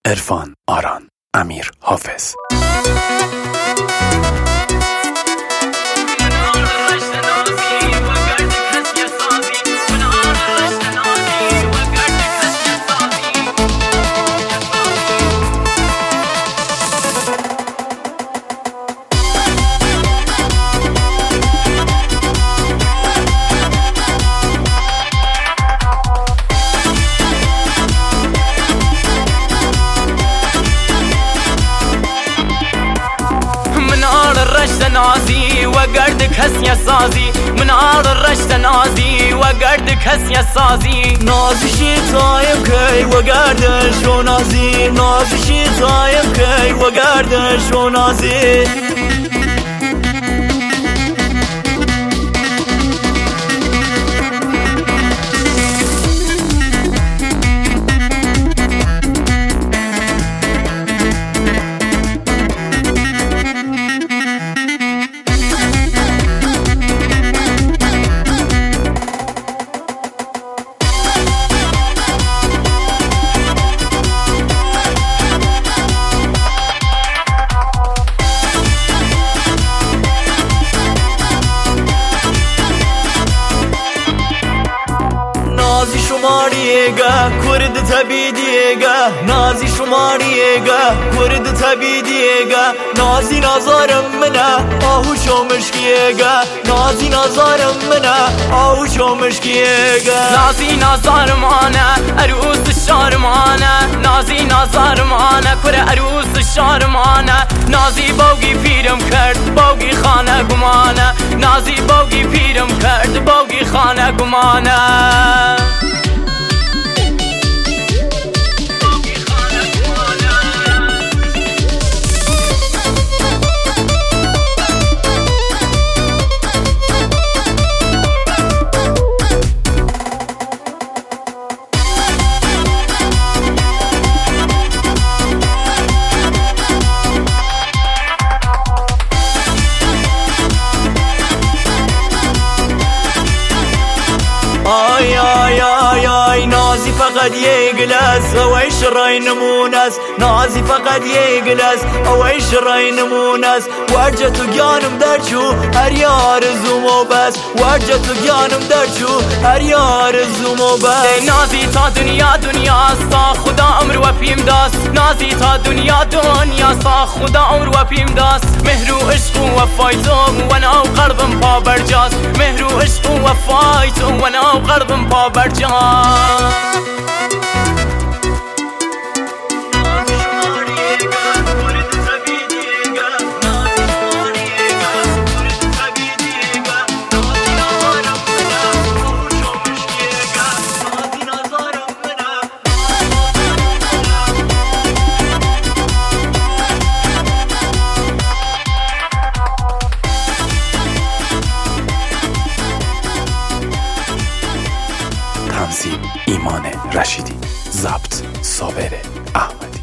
عرفان آران، امیر حافظ. نازی و گردک هستی سازی منار الرشت نازی و گردک هستی سازی نازی شیطایم کی و گردش و نازی نازی شیطایم کی و گردش و نازی نازی شماریگا کرد تبیدیگا نازی شماریگا کرد تبیدیگا نازی نازارم منا آهوش و مشکیگا نازی نازارم منا آهوش و مشکیگا نازی نازارم آنا عروس شارم آنا نازی نازارم آنا کره عروس شارم آنا نازی باوگی پیرم کرد باوگی خانه گمانه نازی باوگی پیرم کرد باوگی خانه گمانه آی آی آی آی نازی فقط یه گلاس اوی شرای نمونس نازی فقط یه گلاس اوی شرای نمونس ورجه تو گیانم درچو هر یار زومو بس ورجه تو گیانم درچو هر یار زومو بس نازی تا دنیا دنیا سا خدا عمر و پیم داست نازی تا دنیا دنیا سا خدا عمر و پیم داست مهر و عشق و وفایتم و ناو قلبم پا برجاست مهر و عشق و وفایتم و ناو قلبم پا برجاست تنظیم ایمان رشیدی، ضبط صابر احمدی.